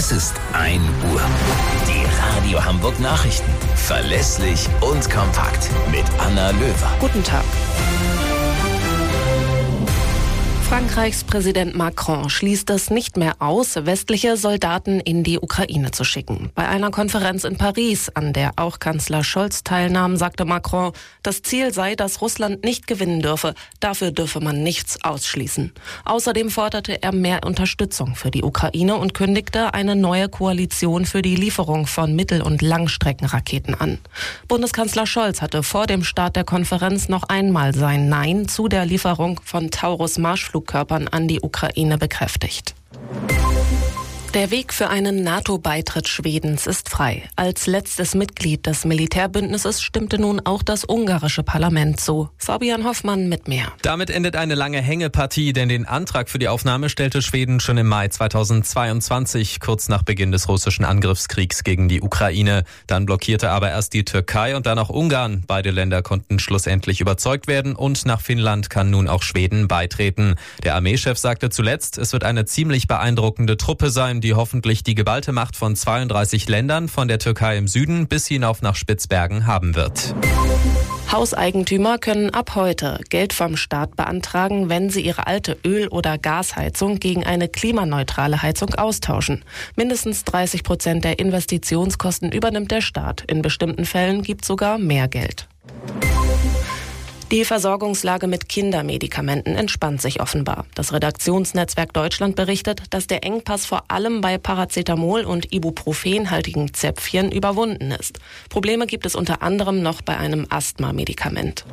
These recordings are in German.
Es ist 1 Uhr. Die Radio Hamburg Nachrichten. Verlässlich und kompakt. Mit Anna Löwer. Guten Tag. Frankreichs Präsident Macron schließt es nicht mehr aus, westliche Soldaten in die Ukraine zu schicken. Bei einer Konferenz in Paris, an der auch Kanzler Scholz teilnahm, sagte Macron, das Ziel sei, dass Russland nicht gewinnen dürfe. Dafür dürfe man nichts ausschließen. Außerdem forderte er mehr Unterstützung für die Ukraine und kündigte eine neue Koalition für die Lieferung von Mittel- und Langstreckenraketen an. Bundeskanzler Scholz hatte vor dem Start der Konferenz noch einmal sein Nein zu der Lieferung von Taurus-Marschflugkörpern an die Ukraine bekräftigt. Der Weg für einen NATO-Beitritt Schwedens ist frei. Als letztes Mitglied des Militärbündnisses stimmte nun auch das ungarische Parlament zu. Fabian Hoffmann mit mehr. Damit endet eine lange Hängepartie, denn den Antrag für die Aufnahme stellte Schweden schon im Mai 2022, kurz nach Beginn des russischen Angriffskriegs gegen die Ukraine. Dann blockierte aber erst die Türkei und dann auch Ungarn. Beide Länder konnten schlussendlich überzeugt werden und nach Finnland kann nun auch Schweden beitreten. Der Armeechef sagte zuletzt, es wird eine ziemlich beeindruckende Truppe sein, die hoffentlich die geballte Macht von 32 Ländern, von der Türkei im Süden bis hinauf nach Spitzbergen haben wird. Hauseigentümer können ab heute Geld vom Staat beantragen, wenn sie ihre alte Öl- oder Gasheizung gegen eine klimaneutrale Heizung austauschen. Mindestens 30% der Investitionskosten übernimmt der Staat. In bestimmten Fällen gibt es sogar mehr Geld. Die Versorgungslage mit Kindermedikamenten entspannt sich offenbar. Das Redaktionsnetzwerk Deutschland berichtet, dass der Engpass vor allem bei Paracetamol- und Ibuprofenhaltigen Zäpfchen überwunden ist. Probleme gibt es unter anderem noch bei einem Asthma-Medikament.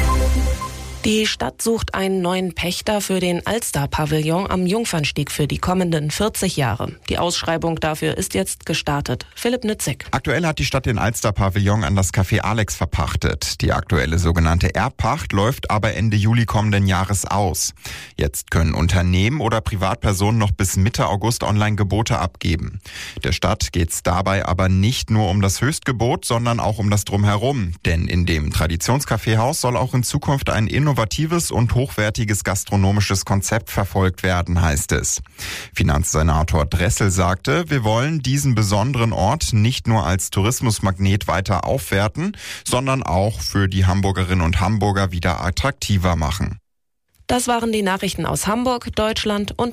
Die Stadt sucht einen neuen Pächter für den Alster-Pavillon am Jungfernstieg für die kommenden 40 Jahre. Die Ausschreibung dafür ist jetzt gestartet. Philipp Nützig. Aktuell hat die Stadt den Alster-Pavillon an das Café Alex verpachtet. Die aktuelle sogenannte Erbpacht läuft aber Ende Juli kommenden Jahres aus. Jetzt können Unternehmen oder Privatpersonen noch bis Mitte August Online-Gebote abgeben. Der Stadt geht es dabei aber nicht nur um das Höchstgebot, sondern auch um das Drumherum. Denn in dem Traditionskaffeehaus soll auch in Zukunft ein innovatives und hochwertiges gastronomisches Konzept verfolgt werden, heißt es. Finanzsenator Dressel sagte, wir wollen diesen besonderen Ort nicht nur als Tourismusmagnet weiter aufwerten, sondern auch für die Hamburgerinnen und Hamburger wieder attraktiver machen. Das waren die Nachrichten aus Hamburg, Deutschland und